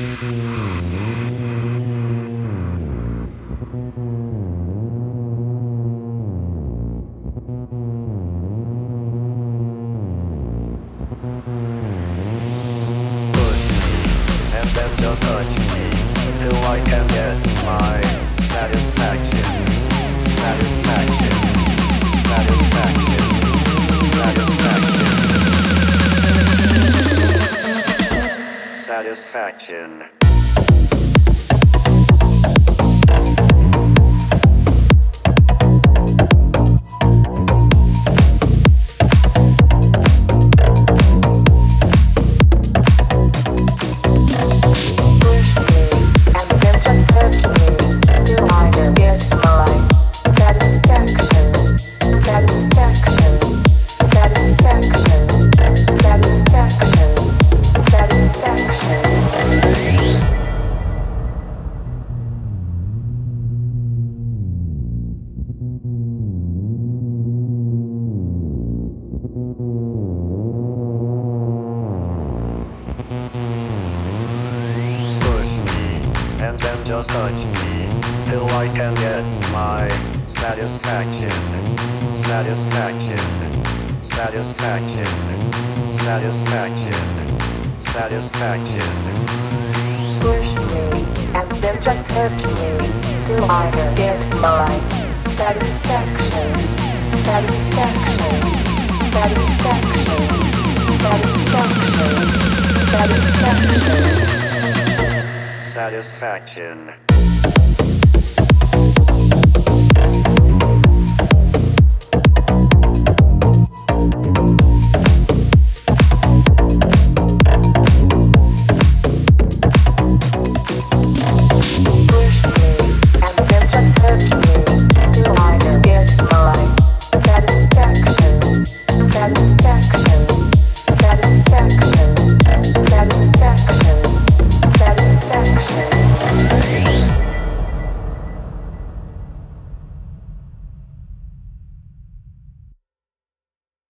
Push me, and then just touch me, till I can get my satisfaction. Satisfaction. Satisfaction. Satisfaction. Satisfaction. Push me, and then just touch me, till I can get my satisfaction. Satisfaction. Satisfaction. Satisfaction. Satisfaction. Push me, and then just hurt me, till I get my satisfaction. Satisfaction. Satisfaction. Satisfaction. Satisfaction. Satisfaction.